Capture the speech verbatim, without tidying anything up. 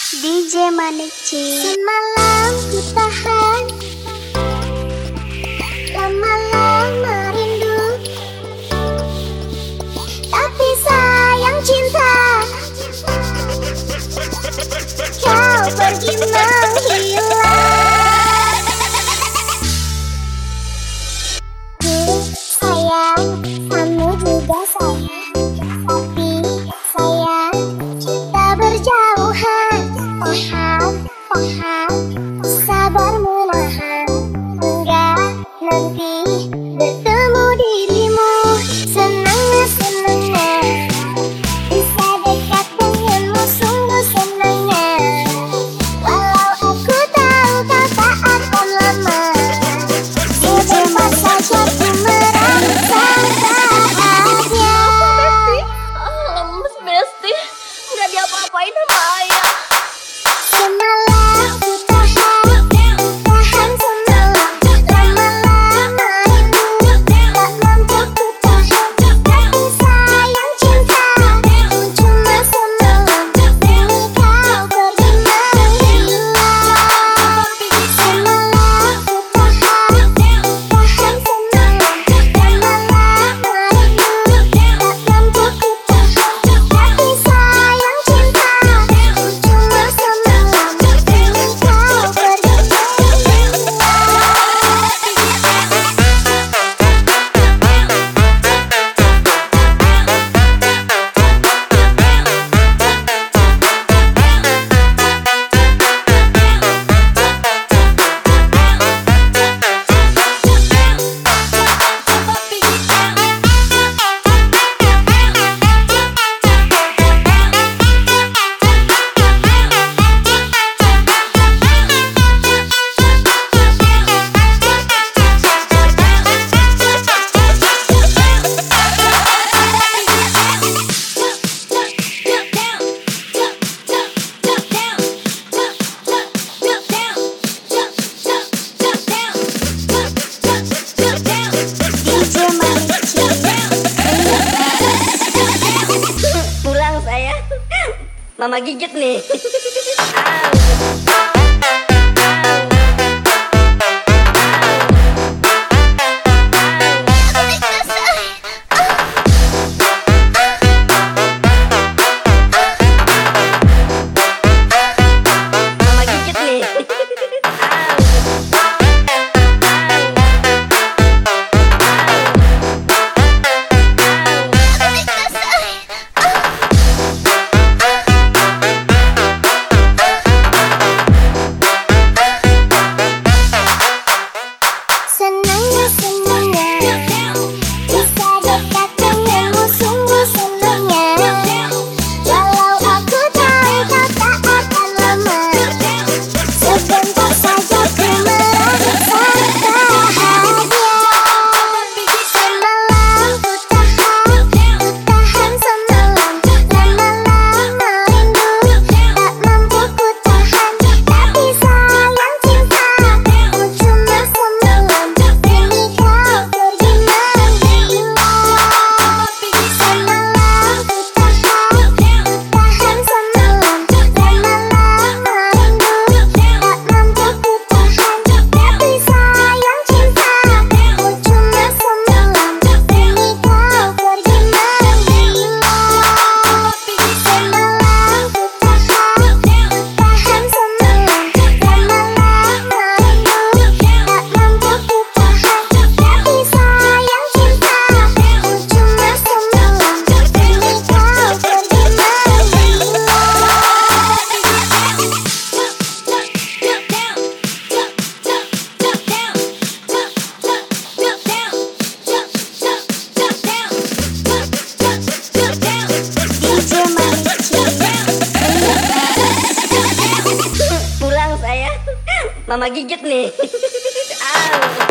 D J Manik C. Semalam ku tahan, lama-lama rindu, tapi sayang cinta, kau pergi menghilang. Ku sayang, kamu juga sayang, tapi sayang kita berjauhan. Paham, paham, sabar menahan, hingga nanti bertemu dirimu. Senangnya, senangnya bisa dekat denganmu, sungguh senangnya. Walau aku tahu kau tak akan lama, sejauh saja ku merasa bahagia. Ah, lemes Besti, nggak diapa-apain sama ayah. Semalam ku tahan, tahan semalam, lama-lama rindu, tak mampu ku tahan, tapi sayang cinta, ku cuma semalam, demi kau pergi menghilang. Semalam ku tahan, tahan semalam, lama-lama rindu, tak mampu ku tahan, tapi sayang cinta, ku cuma semalam, demi kau pergi Pulang saya, mama gigit nih. Mama gigit nih. Senangnya, senangnya bisa dekat denganmu, sungguh senangnya. Walau aku tahu kau tak akan lama, sebentar saja ku merasa bahagia. Semalam ku tahan, ku tahan semalam, lama-lama rindu, tak mampu ku tahan, tapi sayang cinta, ku cuma semalam, demi kau pergi menghilang. Semalam ku tahan, ku tahan semalam, lama-lama rindu, tak mampu ku tahan, tapi sayang cinta, ku cuma semalam, demi kau pergi menghilang. Semalam ku tahan, ku tahan semalam, lama-lama rindu, tak mampu ku tahan, tapi sayang cinta, ku cuma semalam, demi kau pergi Pulang saya, mama gigit nih.